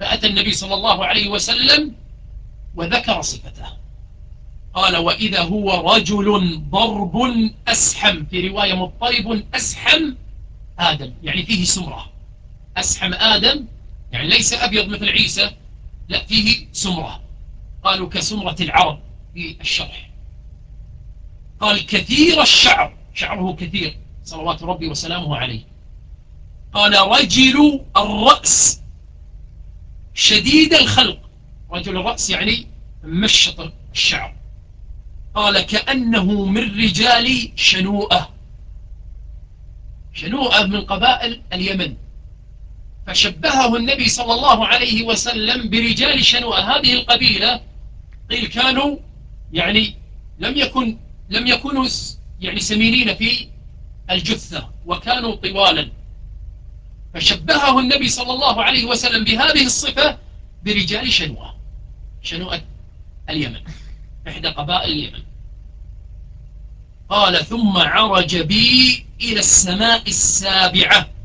فأتى النبي صلى الله عليه وسلم وذكر صفته، قال وإذا هو رجل ضرب أسحم، في رواية مضطرب أسحم آدم، يعني فيه سمرة. أسحم آدم يعني ليس أبيض مثل عيسى، لا فيه سمرة، قالوا كسمرة العرب في الشرح. قال كثير الشعر، شعره كثير صلوات ربي وسلامه عليه. قال رجل الرأس شديد الخلق، رجل الرأس يعني مشط الشعر. قال كأنه من رجال شنوءة، شنوءة من قبائل اليمن، فشبهه النبي صلى الله عليه وسلم برجال شنوءة. هذه القبيلة قيل كانوا يعني لم يكن لم يكونوا يعني سمينين في الجثة، وكانوا طوالا، فشبهه النبي صلى الله عليه وسلم بهذه الصفة برجال شنوءة، شنوءة اليمن، إحدى قبائل اليمن. قال ثم عرج بي إلى السماء السابعة،